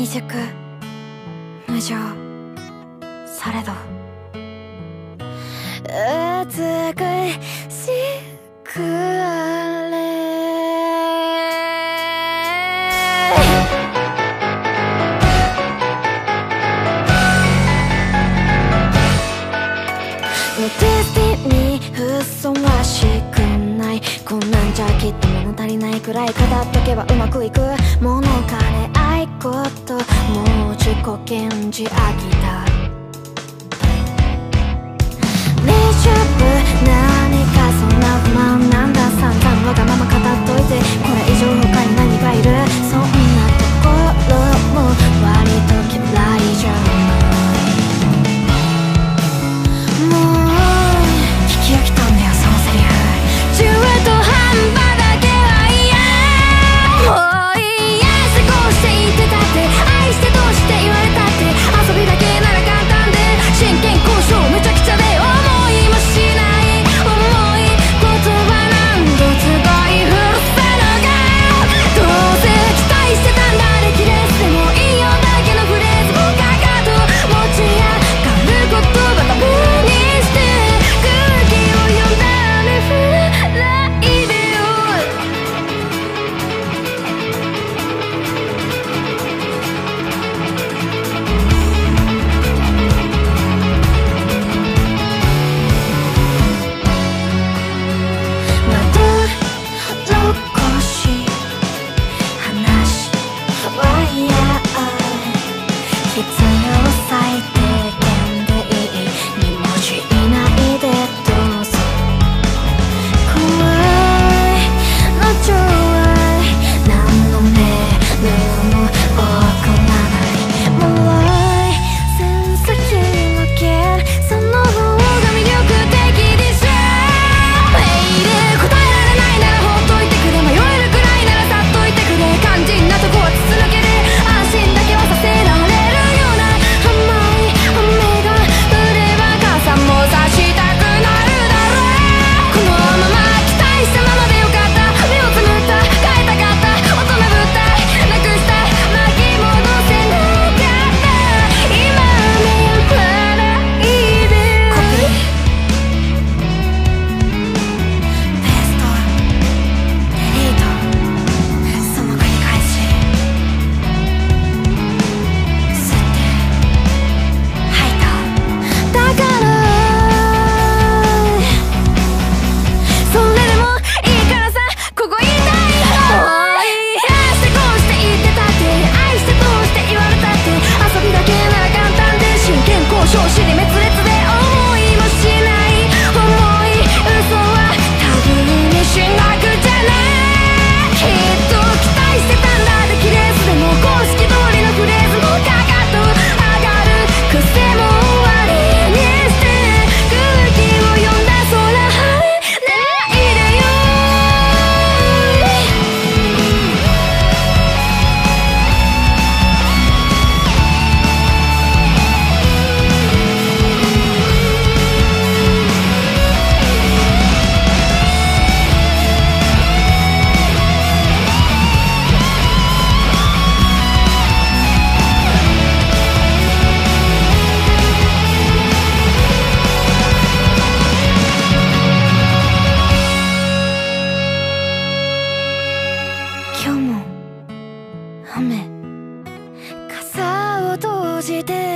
未熟無情されど美しくあれ。デスティにふさわしくない、こんなんじゃきっと物足りないくらい語っとけばうまくいくもの金愛こともう自己顕示飽きた。レジャブ何かそんな不満なんだ、散々わがまま語っといてこれ以上他に何がいる、そんなところも割と嫌いじゃない。聞き飽きたんだよそのセリフ、中途半端だけは嫌。もういいや、過ごして言ってたって、愛してどうして言われたって、遊びだけなら簡単で真剣交渉めちゃくちゃで思いもしない重い言葉何度つばい振ったのか、どうせ期待してたんだ歴レスでもいいよだけのフレーズもかかと持ち上がる言葉だにして空気を読んだ雨降らないでよ。窓残し話は嫌、必要最低限でいい2文字以内でどうぞ。怖いのちょい何のメールも送らない、もろい線先抜けその方が魅力的でしょ。メール答えられないならほっといてくれ、迷えるくらいならさっといてくれ、肝心なとこは筒抜けで安心だけはさせられるような甘い雨が降れば傘も差したくなるだろう。このまま期待したままでよかった、目をつむった変えたかった大人ぶったいなくした巻き戻せなかった、今雨やまないで。コピーペーストデリートその繰り返し、吸って吐いた、だからそれでもいいからさここ言いたい。もういいや、してこうして言ってたって、愛してどうして言われたって、遊びだけなら簡単で真剣交渉尻滅裂で思いもしない重い嘘はタブーにしなくちゃな。きっと期待してたんだ歴レースでも公式通りのフレーズもかかと上がる癖も終わりにして空気を読んだ空晴れないでよ。今日も雨傘を閉じて